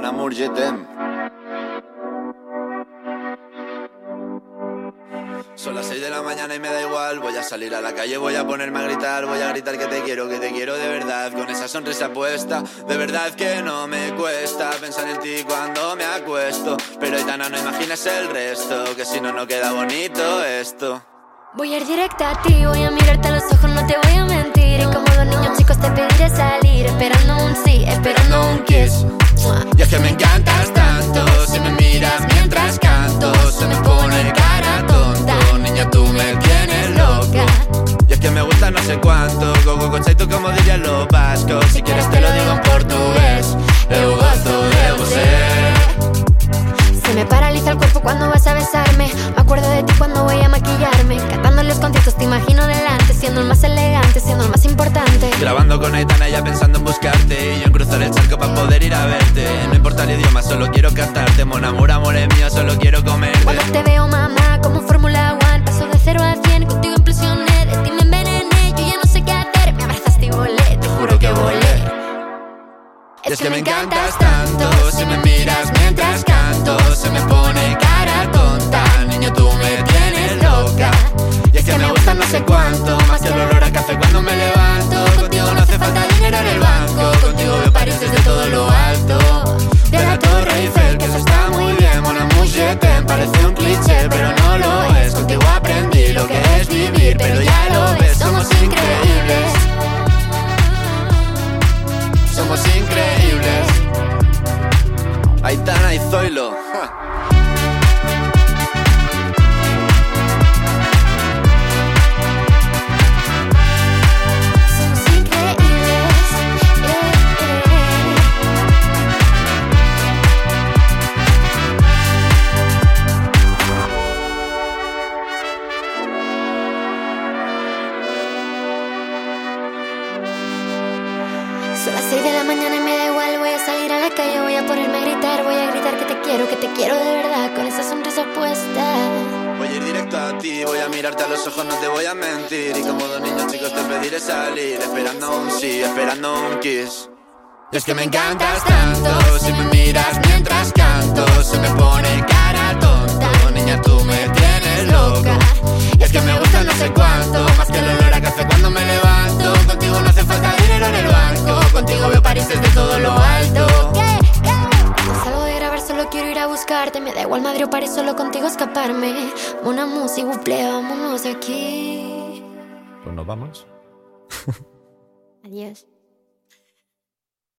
Mon amour, je t'aime. Son las 6 de la mañana y me da igual. Voy a salir a la calle, voy a ponerme a gritar. Voy a gritar que te quiero de verdad. Con esa sonrisa puesta, de verdad que no me cuesta pensar en ti cuando me acuesto. Pero Aitana, no imaginas el resto, que si no, no queda bonito esto. Voy a ir directa a ti, voy a mirarte a los ojos, no te voy a mentir. Y como dos niños chicos te pediré salir, esperando un sí, esperando un kiss. Y es que me encantas tanto, si me miras mientras canto, se me pone cara tonta. Niña, tú me tienes loca. Y es que me gusta no sé cuánto, gogo cochaito como dirían los vascos. Si quieres te lo digo en portugués, eu gosto de você. Se me paraliza el cuerpo cuando vas a besarme. Me acuerdo de ti cuando voy a maquillarme. Cantando en los conciertos te imagino delante, siendo el más elegante, siendo el más importante. Grabando con Aitana ya pensando en buscarte, y yo en cruzar el charco para poder ir a verte. No importa el idioma, solo quiero cantarte. Mon amour, amor es mío, solo quiero comerte. Cuando te veo, mamá, como Fórmula 1, paso de 0 a 100, contigo impresioné. De ti me envenené, yo ya no sé qué hacer. Me abrazaste y volé, te juro que volé. Y es que me encantas tanto, si me miras mientras canto, se me pone cara tonta. Niño, tú me tienes loca. Y es que me gusta no sé cuánto, más que el olor a café cuando me levanto. Contigo no hace falta dinero en el banco, contigo veo París desde todo lo alto. De la Torre Eiffel, que eso está muy bien. Mon amour, je t'aime, parece un cliché, pero no lo es. Contigo aprendí lo que es vivir, pero ya lo ves, somos increíbles. Somos increíbles. Aitana y Zoilo. Somos increíbles, Son las 6 de la mañana y me da igual. Voy a salir a la calle, voy a ponerme a gritar. Voy a gritar que te quiero de verdad, con esa sonrisa puesta. Voy a ir directo a ti, voy a mirarte a los ojos, no te voy a mentir. Y como dos niños chicos te pediré salir, esperando un sí, esperando un kiss. Y es que me encantas tanto, si me miras mientras canto, se me pone cara tonta. Niña, tú me tienes loca. Y es que me gusta no sé cuánto, más que el olor a café cuando me levanto. Contigo no hace falta dinero en el banco, contigo veo París desde todo lo alto. Cuando salgo de grabar solo quiero ir a buscarte. Me da igual Madrid o París, solo contigo escaparme. Mon amour, s'il vous plaît, vámonos de aquí. Pues nos vamos. Adiós.